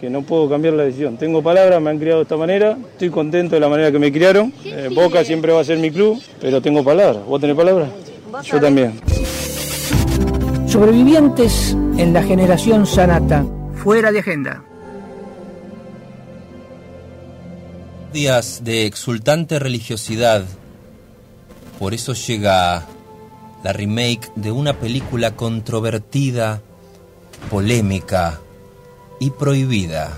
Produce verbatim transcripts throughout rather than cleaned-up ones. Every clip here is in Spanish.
que no puedo cambiar la decisión. Tengo palabras, me han criado de esta manera, estoy contento de la manera que me criaron. Eh, Boca siempre va a ser mi club, pero tengo palabras. ¿Vos tenés palabras? Yo también. Sobrevivientes en la generación Sanata. Fuera de agenda. Días de exultante religiosidad. Por eso llega la remake de una película controvertida, polémica y prohibida.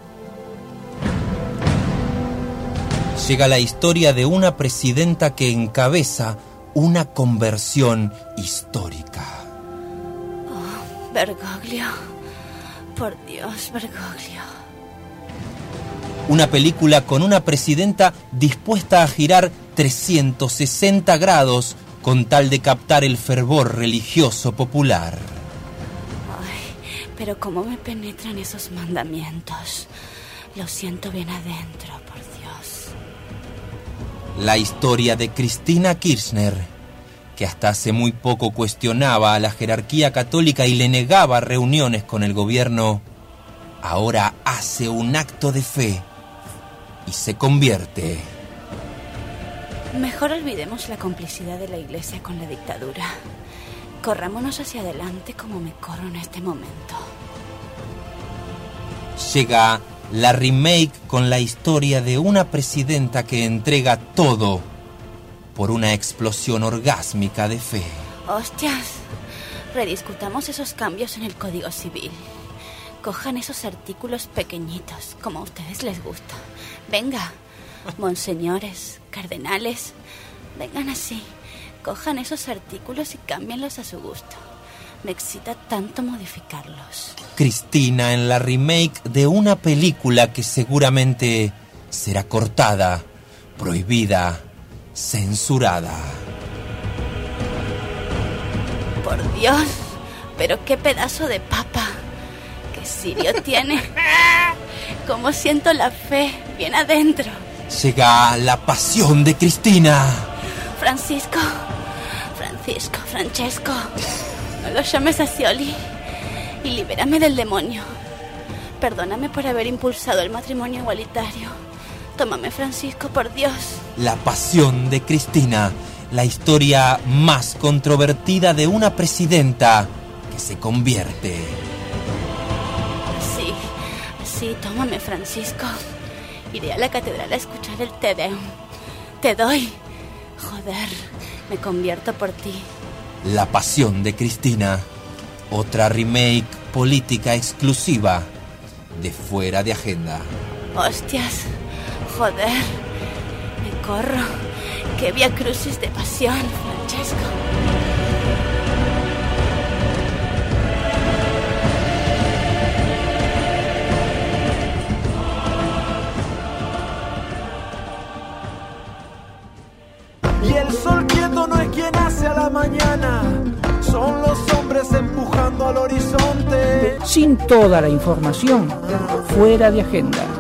Llega la historia de una presidenta que encabeza una conversión histórica. Oh, Bergoglio. Por Dios, Bergoglio. Una película con una presidenta dispuesta a girar trescientos sesenta grados con tal de captar el fervor religioso popular. Ay, pero cómo me penetran esos mandamientos. Lo siento bien adentro, por Dios. La historia de Cristina Kirchner, que hasta hace muy poco cuestionaba a la jerarquía católica y le negaba reuniones con el gobierno, ahora hace un acto de fe y se convierte. Mejor olvidemos la complicidad de la Iglesia con la dictadura. Corrámonos hacia adelante como me corro en este momento. Llega la remake con la historia de una presidenta que entrega todo por una explosión orgásmica de fe. ¡Hostias! Rediscutamos esos cambios en el Código Civil. Cojan esos artículos pequeñitos, como a ustedes les gusta. Venga, monseñores, cardenales, vengan así. Cojan esos artículos y cámbienlos a su gusto. Me excita tanto modificarlos. Cristina en la remake de una película que seguramente será cortada, prohibida, censurada. Por Dios, pero qué pedazo de papa. Qué sirio tiene. Cómo siento la fe bien adentro. Llega la pasión de Cristina. Francisco, Francisco, Francesco, no lo llames así, Oli. Y libérame del demonio. Perdóname por haber impulsado el matrimonio igualitario. Tómame, Francisco, por Dios. La pasión de Cristina, la historia más controvertida de una presidenta que se convierte. Sí, sí, tómame, Francisco. Iré a la catedral a escuchar el Te Deum. Te doy. Joder, me convierto por ti. La pasión de Cristina, otra remake política exclusiva de Fuera de Agenda. Hostias, joder, me corro. Qué vía crucis de pasión, Francesco. Y el sol quieto no es quien hace a la mañana, son los hombres empujando al horizonte. Sin toda la información, Fuera de Agenda.